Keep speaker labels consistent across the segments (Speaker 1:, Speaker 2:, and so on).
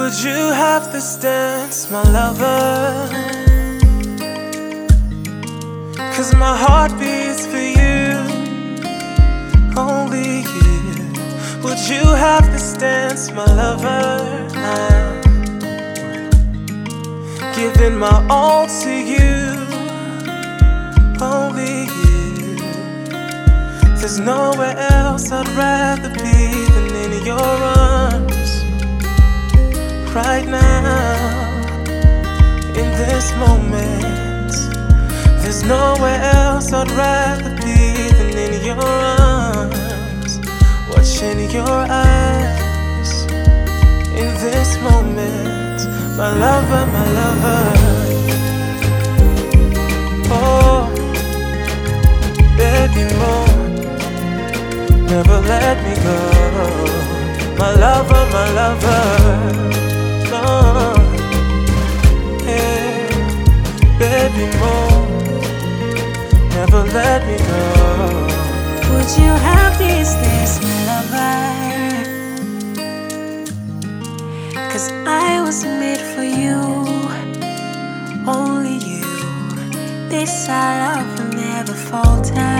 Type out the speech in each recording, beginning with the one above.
Speaker 1: Would you have this dance, my lover? 'Cause my heart beats for you, only you. Would you have this dance, my lover? Giving my all to you, only you. There's nowhere else I'd rather be than in your arms. Right now, in this moment, there's nowhere else I'd rather be than in your arms, watching your eyes. In this moment, my lover, my lover. Oh, baby, more, never let me go. My lover, my lover. Hey, baby, more, never let me go.
Speaker 2: Would you have these days, my lover? 'Cause I was made for you, only you. This our love will never falter,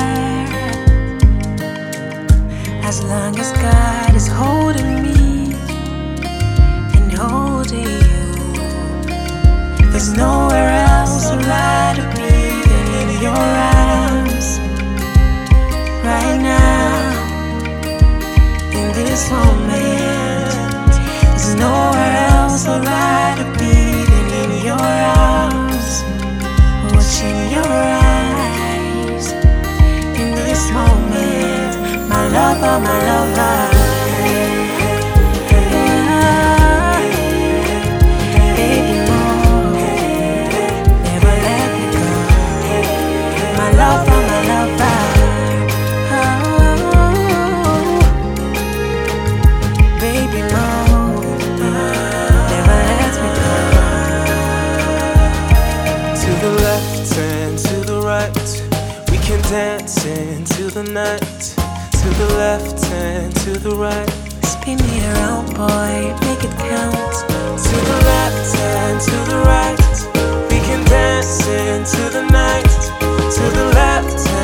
Speaker 2: as long as God is holding me and holding you. There's nowhere else I'd rather be than in your arms. Right now, in this moment, there's nowhere else I'd rather be than in your arms, watching your eyes. In this moment, my lover, my lover.
Speaker 1: Dance into the night, to the left and to the right.
Speaker 2: Spin me around, boy, make it count.
Speaker 1: To the left and to the right, we can dance into the night. To the left